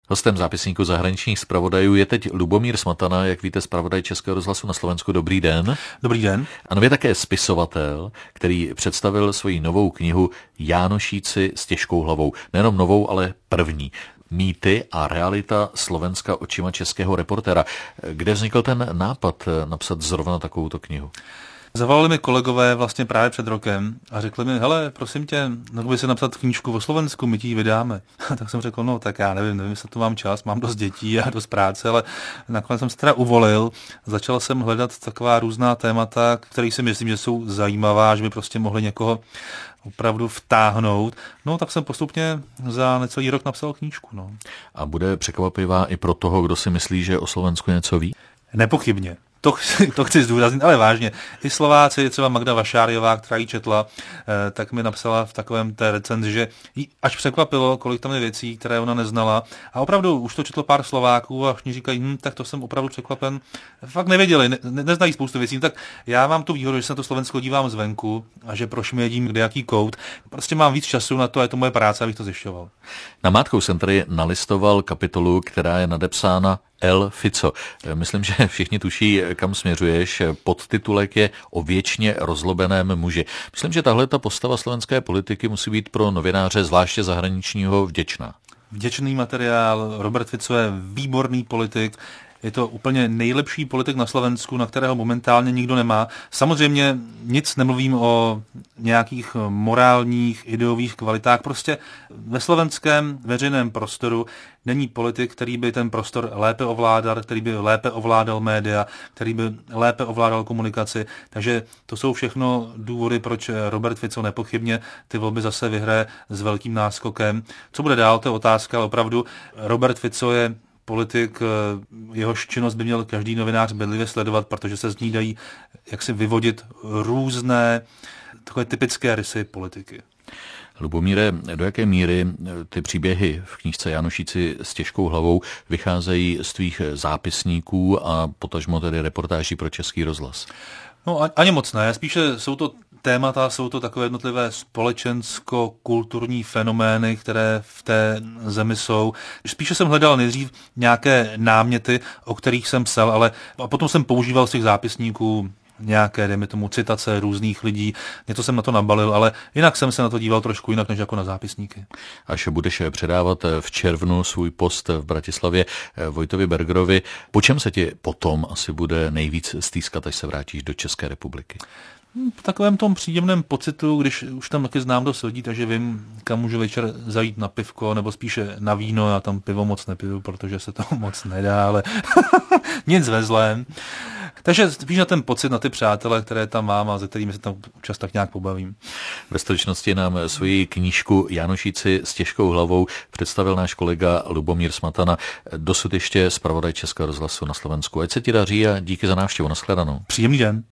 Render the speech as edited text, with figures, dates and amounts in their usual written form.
Hostem zápisníku zahraničních zpravodajů je teď Lubomír Smatana, jak víte, zpravodaj Českého rozhlasu na Slovensku. Dobrý den. Dobrý den. A nově také spisovatel, který představil svoji novou knihu Jánošíci s těžkou hlavou. Nejenom novou, ale první. Mýty a realita Slovenska očima českého reportéra. Kde vznikl ten nápad napsat zrovna takovouto knihu? Zavolali mi kolegové vlastně právě před rokem a řekli mi, hele, prosím tě, by si napsat knížku o Slovensku, my ti ji vydáme. Tak jsem řekl, no tak já nevím, jestli to mám čas, mám dost dětí a dost práce, ale nakonec jsem se teda uvolil. Začal jsem hledat taková různá témata, které si myslím, že jsou zajímavá, že by prostě mohly někoho opravdu vtáhnout. No tak jsem postupně za necelý rok napsal knížku. No. A bude překvapivá i pro toho, kdo si myslí, že o Slovensku něco ví? Nepochybně. To chci zdůraznit, ale vážně. I Slováci, třeba Magda Vašáriová, která ji četla, tak mi napsala v takovém té recenzi, že jí až překvapilo, kolik tam je věcí, které ona neznala. A opravdu už to četlo pár Slováků a všichni říkají, tak to jsem opravdu překvapen. Fakt nevěděli, neznají spoustu věcí. Tak já mám tu výhodu, že se na to Slovensko dívám zvenku a že prošmědím kdejaký kout. Prostě mám víc času na to a je to moje práce, abych to zjišťoval. Namátkou jsem tady nalistoval kapitolu, která je nadepsána El Fico. Myslím, že všichni tuší, kam směřuješ. Podtitulek je O věčně rozlobeném muži. Myslím, že tahle ta postava slovenské politiky musí být pro novináře, zvláště zahraničního, vděčná. Vděčný materiál. Robert Fico je výborný politik. Je to úplně nejlepší politik na Slovensku, na kterého momentálně nikdo nemá. Samozřejmě nic nemluvím o nějakých morálních, ideových kvalitách. Prostě ve slovenském veřejném prostoru není politik, který by ten prostor lépe ovládal, který by lépe ovládal média, který by lépe ovládal komunikaci. Takže to jsou všechno důvody, proč Robert Fico nepochybně ty volby zase vyhraje s velkým náskokem. Co bude dál, to je otázka, ale opravdu Robert Fico je politik, jehož činnost by měl každý novinář bedlivě sledovat, protože se z ní dají jaksi vyvodit různé takové typické rysy politiky. Lubomíre, do jaké míry ty příběhy v knížce Jánošíci s těžkou hlavou vycházejí z tvých zápisníků a potažmo tedy reportáží pro Český rozhlas? No ani moc ne, spíše jsou to témata, jsou to takové jednotlivé společensko-kulturní fenomény, které v té zemi jsou. Spíše jsem hledal nejdřív nějaké náměty, o kterých jsem psal, ale a potom jsem používal z těch zápisníků nějaké, dejme tomu, citace různých lidí. Něco jsem na to nabalil, ale jinak jsem se na to díval trošku jinak, než jako na zápisníky. Až budeš předávat v červnu svůj post v Bratislavě Vojtovi Bergerovi, po čem se ti potom asi bude nejvíc stýskat, až se vrátíš do České republiky? V takovém tom příjemném pocitu, když už tam taky znám dost lidí, takže vím, kam můžu večer zajít na pivko, nebo spíše na víno, já tam pivo moc nepiju, protože se to moc nedá, ale nic ve zlém. Takže spíš na ten pocit, na ty přátele, které tam mám a se kterými se tam občas tak nějak pobavím. Ve stručnosti nám svoji knížku Jánošíci s těžkou hlavou představil náš kolega Lubomír Smatana, dosud ještě zpravodaj Českého rozhlasu na Slovensku. Ať se ti daří a díky za návštěvu. Nashledanou. Příjemný den.